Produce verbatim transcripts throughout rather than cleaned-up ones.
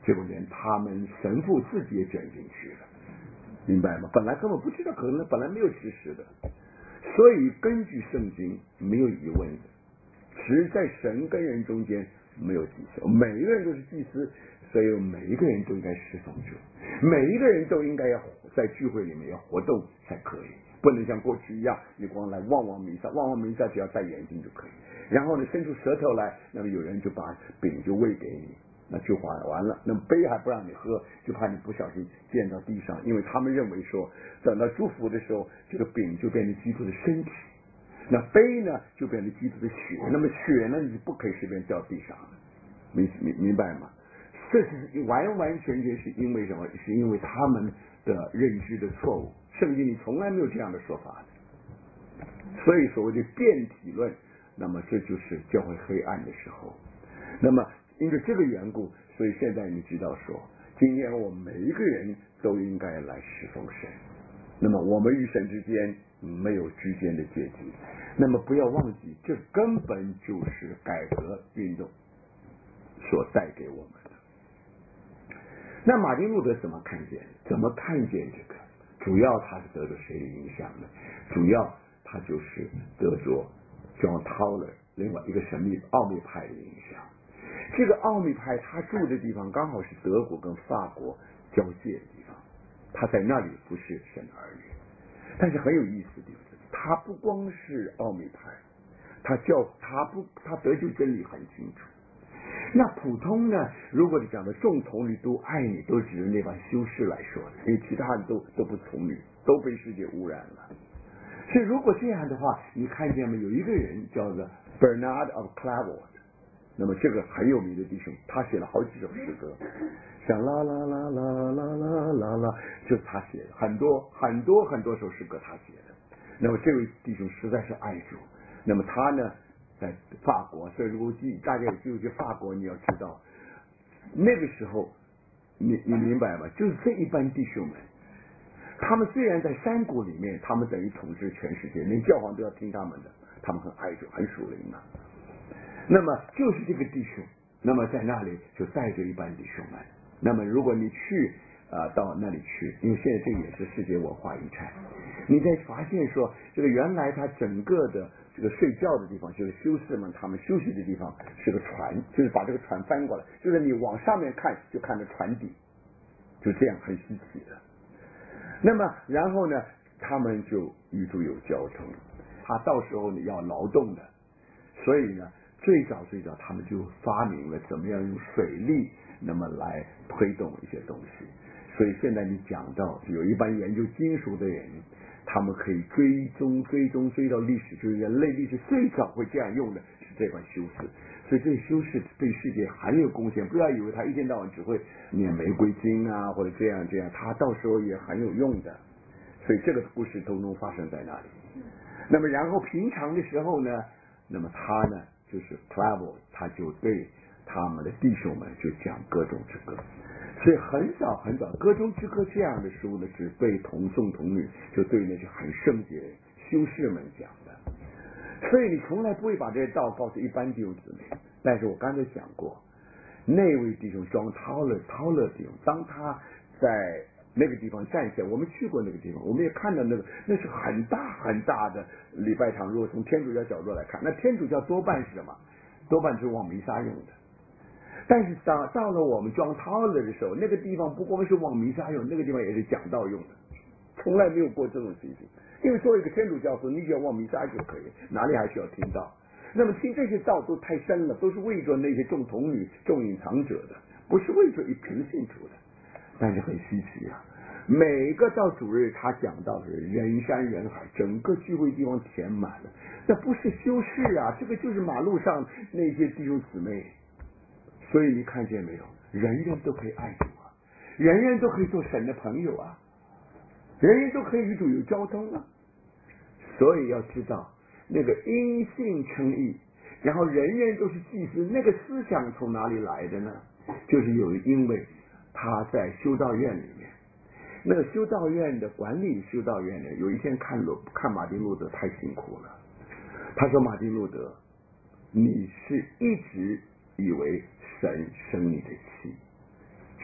结果连他们神父自己也卷进去了，明白吗？本来根本不知道，可能本来没有知识的，所以根据圣经没有疑问的，只在神跟人中间没有祭司，每一个人都是祭司，所以每一个人都应该侍奉主，每一个人都应该要在聚会里面要活动才可以，不能像过去一样，你光来望望弥撒，望望弥撒只要戴眼镜就可以，然后呢伸出舌头来，那么有人就把饼就喂给你，那就完完了，那么杯还不让你喝，就怕你不小心溅到地上，因为他们认为说，等到祝福的时候，这个饼就变成基督的身体，那杯呢就变成基督的血，那么血呢你不可以随便掉地上的，明明明白吗？这是完完全全是因为什么？是因为他们的认知的错误，圣经里从来没有这样的说法的。所以所谓的变体论，那么这就是教会黑暗的时候。那么因为这个缘故，所以现在你知道说，今天我们每一个人都应该来侍奉神。那么我们与神之间没有之间的阶级。那么不要忘记，这根本就是改革运动所带给我们的。那马丁路德怎么看见？怎么看见这个？主要他是得着谁的影响呢？主要他就是得着 John Tauler 另外一个神秘奥秘派的影响。这个奥秘派他住的地方刚好是德国跟法国交界的地方，他在那里不是神的儿女。但是很有意思的就是，他不光是奥秘派，他叫他不他得救真理很清楚。那普通呢？如果你讲的众童女都爱你，都指着那帮修士来说的，因为其他人都都不从女，都被世界污染了。所以如果这样的话，你看见没有？有一个人叫做 Bernard of Clairvaux， 那么这个很有名的弟兄，他写了好几首诗歌，像啦啦啦啦啦啦啦啦，就是他写的，很多很多很多首诗歌他写的。那么这位弟兄实在是爱主，那么他呢？在法国，所以如果大家有机会去法国，你要知道，那个时候，你你明白吗？就是这一班弟兄们，他们虽然在山谷里面，他们等于统治全世界，连教皇都要听他们的，他们很爱主，很属灵嘛。那么就是这个弟兄，那么在那里就带着一班弟兄们。那么如果你去啊、呃、到那里去，因为现在这也是世界文化遗产，你再发现说，这个原来它整个的。这个睡觉的地方就是修士们他们休息的地方是个船，就是把这个船翻过来，就是你往上面看就看着船底，就这样很稀奇的。那么然后呢，他们就与主有交通，他到时候呢要劳动的，所以呢最早最早他们就发明了怎么样用水力那么来推动一些东西。所以现在你讲到有一班研究金属的人，他们可以追踪追踪追到历史，就是人类历史最早会这样用的是这款修饰，所以这修饰对世界很有贡献。不要以为他一天到晚只会念玫瑰经啊或者这样这样，他到时候也很有用的。所以这个故事通通发生在那里。那么然后平常的时候呢，那么他呢就是 Clairvaux， 他就对他们的弟兄们就讲各种之歌。所以很早很早，歌中之歌这样的书呢，只对童颂童女，就对那些很圣洁修士们讲的。所以你从来不会把这些道告诉一般弟兄姊妹。但是我刚才讲过，那位弟兄装涛了涛了弟兄，当他在那个地方站起来，我们去过那个地方，我们也看到那个，那是很大很大的礼拜堂。如果从天主教角度来看，那天主教多半是什么？多半是往弥撒用的。但是到到了我们装涛了的时候，那个地方不光是往弥撒用，那个地方也是讲道用的，从来没有过这种情形。因为作为一个天主教徒，你只要往弥撒就可以，哪里还需要听道？那么听这些道都太深了，都是为着那些众童女、众隐藏者的，不是为着一平信徒的。但是很稀奇啊，每个到主日他讲到的人山人海，整个聚会地方填满了，那不是修饰啊，这个就是马路上那些弟兄姊妹。所以你看见没有，人人都可以爱主啊，人人都可以做神的朋友啊，人人都可以与主有交通啊。所以要知道那个因信称义，然后人人都是祭司，那个思想从哪里来的呢？就是有因为他在修道院里面，那个修道院的管理修道院的有一天看路看马丁路德太辛苦了，他说马丁路德，你是一直以为神生你的气，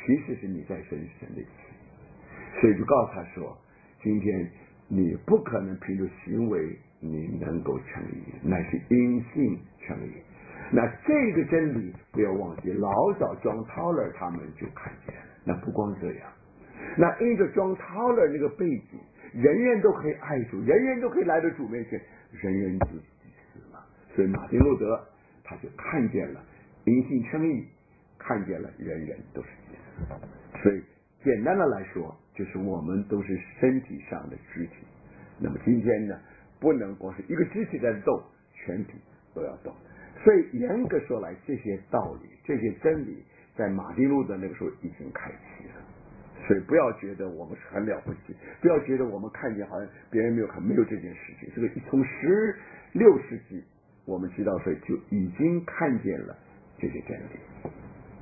其实是你在生神的气，所以就告诉他说，今天你不可能凭着行为你能够称义，乃是因信称义。那这个真理不要忘记，老早John Tauler他们就看见了。那不光这样，那因着John Tauler那个背景，人人都可以爱主，人人都可以来到主面前，人人自己死嘛。所以马丁路德他就看见了因信称义，看见了人人都是祭司。所以简单的来说，就是我们都是身体上的肢体。那么今天呢，不能光是一个肢体在动，全体都要动。所以严格说来，这些道理、这些真理，在马丁路德那个时候已经开启了。所以不要觉得我们是很了不起，不要觉得我们看见好像别人没有看，没有这件事情。这个从十六世纪，我们知道，所以就已经看见了这些真理。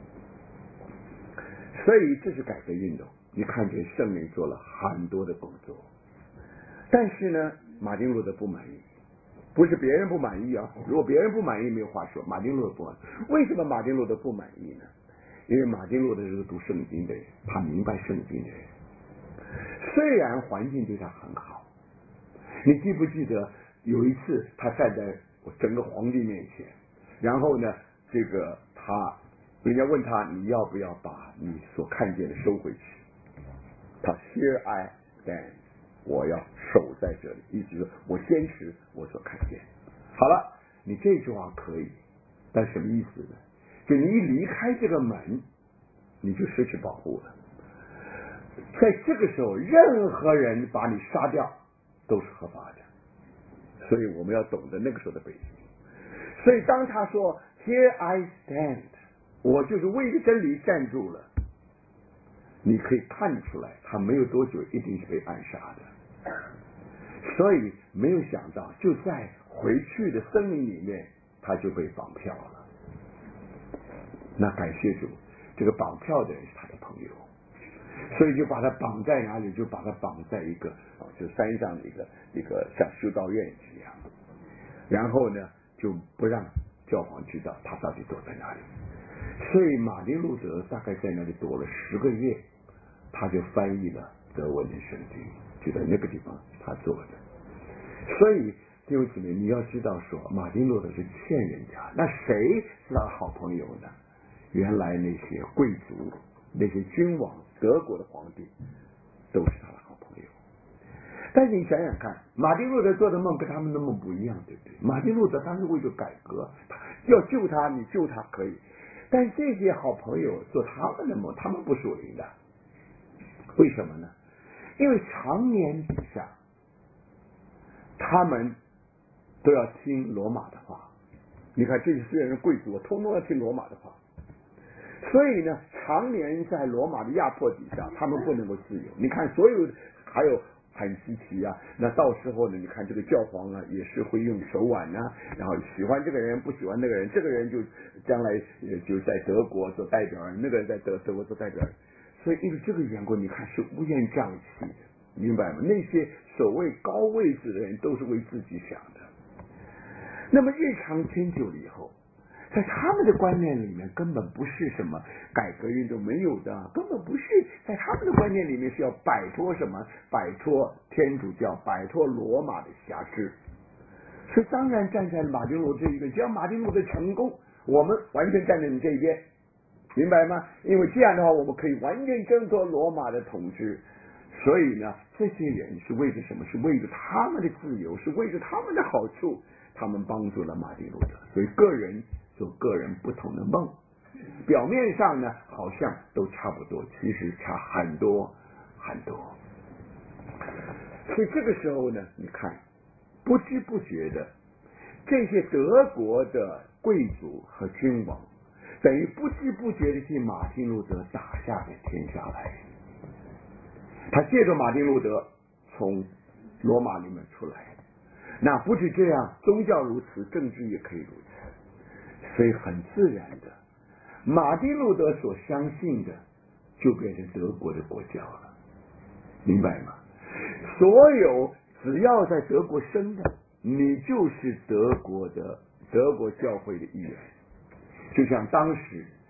所以这是改革运动，你看见圣灵做了很多的工作，但是呢，马丁路德不满意。不是别人不满意啊，如果别人不满意没有话说，马丁路德不满意。为什么马丁路德不满意呢？因为马丁路德是个读圣经的人，他明白圣经的人。虽然环境对他很好，你记不记得有一次他站在整个皇帝面前，然后呢，这个他人家问他你要不要把你所看见的收回去，他 Here I stand， 我要守在这里，意思是我坚持我所看见。好了，你这句话可以，但什么意思呢？就你一离开这个门，你就失去保护了。在这个时候，任何人把你杀掉都是合法的，所以我们要懂得那个时候的背景。所以当他说 Here I stand， 我就是为了真理站住了，你可以看出来他没有多久一定是被暗杀的。所以没有想到就在回去的森林里面他就被绑票了。那感谢主，这个绑票的人是他的朋友，所以就把他绑在哪里，就把他绑在一个啊，就山上的一个一个像修道院一样，然后呢就不让教皇知道他到底躲在哪里。所以马丁路德大概在那里躲了十个月，他就翻译了德文的圣经，就在那个地方他做的。所以弟兄姊妹，你要知道说马丁路德是欠人家，那谁是他好朋友呢？原来那些贵族、那些君王、德国的皇帝都是他的好朋友。但是你想想看，马丁路德做的梦跟他们的梦不一样，对不对？马丁路德他是为了改革，要救他，你救他可以，但这些好朋友做他们的梦，他们不属灵的。为什么呢？因为常年底下他们都要听罗马的话。你看这些虽然是贵族，通通要听罗马的话，所以呢常年在罗马的压迫底下，他们不能够自由。你看所有还有很稀奇啊，那到时候呢你看这个教皇啊也是会用手腕啊，然后喜欢这个人不喜欢那个人，这个人就将来就在德国做代表人，那个人在德德国做代表人。所以因为这个缘故，你看是乌烟瘴气，明白吗？那些所谓高位置的人都是为自己想的。那么日常迁就了以后，在他们的观念里面根本不是什么改革运动，没有的，根本不是。在他们的观念里面是要摆脱什么？摆脱天主教，摆脱罗马的辖制。所以当然站在马丁路德这一边，只要马丁路德成功，我们完全站在你这一边，明白吗？因为这样的话，我们可以完全挣脱罗马的统治。所以呢，这些人是为了什么？是为了他们的自由，是为了他们的好处。他们帮助了马丁路德，所以个人做个人不同的梦，表面上呢好像都差不多，其实差很多很多。所以这个时候呢，你看不知不觉的，这些德国的贵族和君王等于不知不觉的替马丁路德打下了天下来。他借着马丁路德从罗马里面出来，那不止这样，宗教如此，政治也可以如此。所以很自然的，马丁路德所相信的就变成德国的国教了，明白吗？所有只要在德国生的，你就是德国的德国教会的一员。就像当时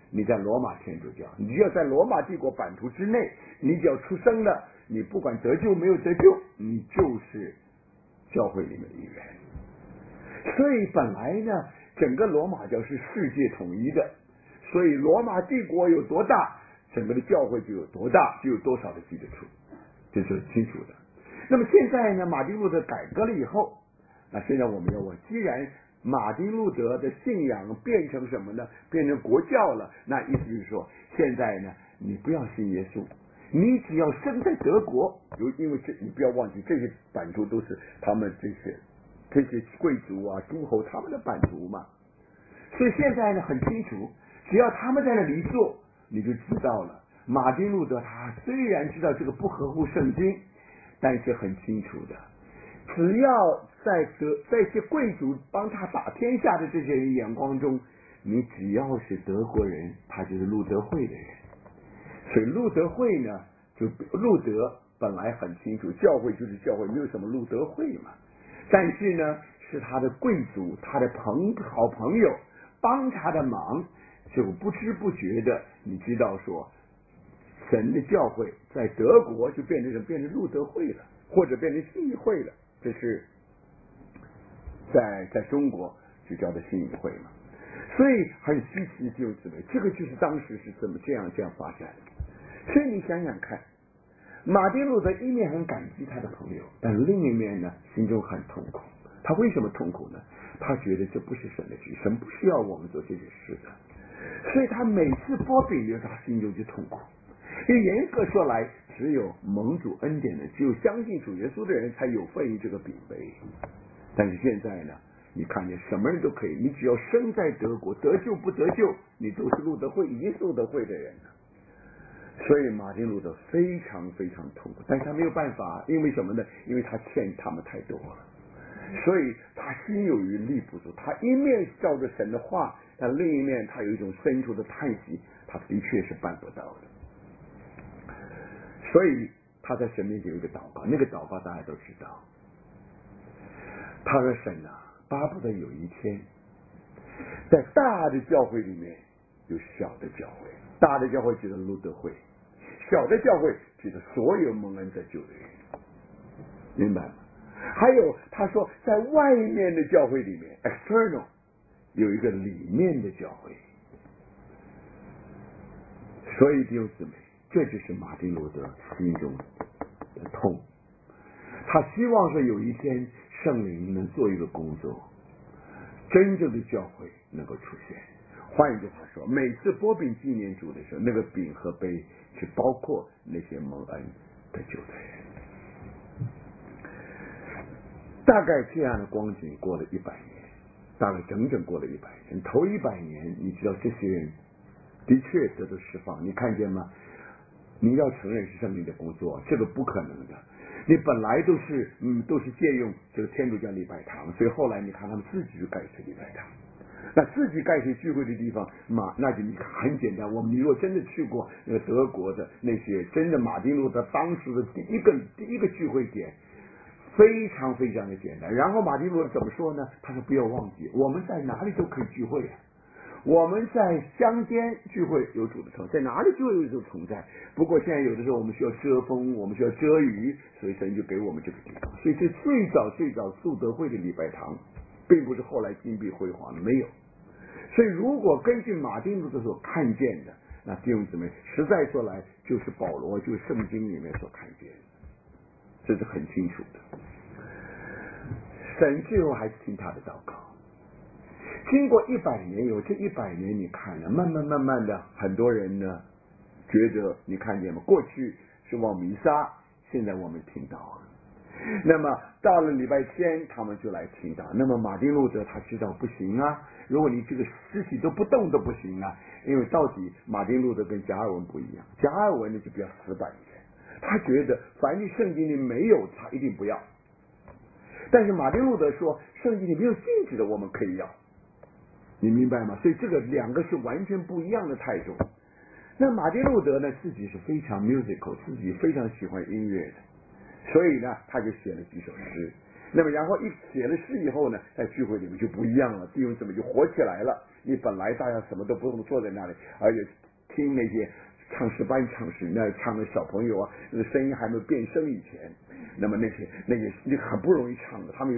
你在罗马天主教，你只要在罗马帝国版图之内，你只要出生了，你不管得救没有得救，你就是教会里面的一员。所以本来呢，整个罗马教是世界统一的，所以罗马帝国有多大，整个的教会就有多大，就有多少的基督徒，这是清楚的。那么现在呢，马丁路德改革了以后，那现在我们要问，既然马丁路德的信仰变成什么呢？变成国教了，那意思就是说，现在呢，你不要信耶稣，你只要生在德国，有因为这你不要忘记，这些版图都是他们这些这些贵族啊、诸侯他们的版图嘛。所以现在呢很清楚，只要他们在那里做，你就知道了。马丁路德他虽然知道这个不合乎圣经，但是很清楚的，只要在德在一些贵族帮他打天下的这些人眼光中，你只要是德国人，他就是路德会的人。所以路德会呢，就路德本来很清楚，教会就是教会，没有什么路德会嘛。但是呢，是他的贵族，他的朋好朋友帮他的忙，就不知不觉的，你知道说，神的教会在德国就变成变成路德会了，或者变成信义会了。这是在在中国就叫做信义会嘛。所以很稀奇，就之类，这个就是当时是怎么这样这样发展的。所以你想想看，马丁路德一面很感激他的朋友，但另一面呢，心中很痛苦。他为什么痛苦呢？他觉得这不是神的旨意，神不需要我们做这些事的。所以他每次剥饼的时候，他心中就痛苦。因为严格说来，只有蒙主恩典的，只有相信主耶稣的人才有份于这个饼杯。但是现在呢，你看见什么人都可以，你只要生在德国，得救不得救，你都是路德会已经是路德会的人了。所以马丁路德非常非常痛苦，但是他没有办法，因为什么呢？因为他欠他们太多了，所以他心有余力不足。他一面照着神的话，但另一面他有一种深处的叹息，他的确是办不到的。所以他在神面前有一个祷告，那个祷告大家都知道。他说：“神啊，巴不得有一天，在大的教会里面有小的教会，大的教会指的路德会，小的教会指的所有蒙恩得救的人，明白吗？还有他说，在外面的教会里面 ，external 有一个里面的教会。所以弟兄姊妹，这就是马丁路德心中的痛。他希望说有一天圣灵能做一个工作，真正的教会能够出现。换一句话说，每次拨饼纪念主的时候，那个饼和杯是包括那些蒙恩得救的人。大概这样的光景过了一百年，大概整整过了一百年。头一百年，你知道这些人的确得到释放，你看见吗？你要承认是圣灵的工作，这个不可能的。你本来都是嗯都是借用这个天主教礼拜堂，所以后来你看他们自己就盖成礼拜堂。那自己盖起聚会的地方嘛，那就你看很简单。我们你若真的去过那个德国的那些真的马丁路德当时的第一个第一个聚会点，非常非常的简单。然后马丁路德怎么说呢？他说不要忘记，我们在哪里都可以聚会啊。我们在乡间聚会有主的同在，哪里聚会有主同在。不过现在有的时候我们需要遮风，我们需要遮雨，所以神就给我们这个地方。所以这最早最早素德会的礼拜堂，并不是后来金碧辉煌的，没有。所以如果根据马丁路德所看见的，那弟兄姊妹，实在说来就是保罗就是圣经里面所看见的，这是很清楚的。神最后还是听他的祷告。经过一百年，有这一百年，你看了，慢慢慢慢的，很多人呢觉得，你看见吗？过去是往弥撒，现在我们听到了。那么到了礼拜天，他们就来听到。那么马丁路德他知道不行啊，如果你这个肢体都不动都不行啊，因为到底马丁路德跟加尔文不一样，加尔文呢就比较死板一点，他觉得凡是圣经里没有，他一定不要。但是马丁路德说，圣经里没有禁止的，我们可以要。你明白吗？所以这个两个是完全不一样的态度。那马丁路德呢，自己是非常 musical， 自己非常喜欢音乐的，所以呢，他就写了几首诗。那么然后一写了诗以后呢，在聚会里面就不一样了，弟兄姊妹就火起来了。 你本来大家什么都不用坐在那里，而且听那些唱诗班唱诗，那唱的小朋友啊，那个声音还没有变声以前，那么那些那些很不容易唱的，他们。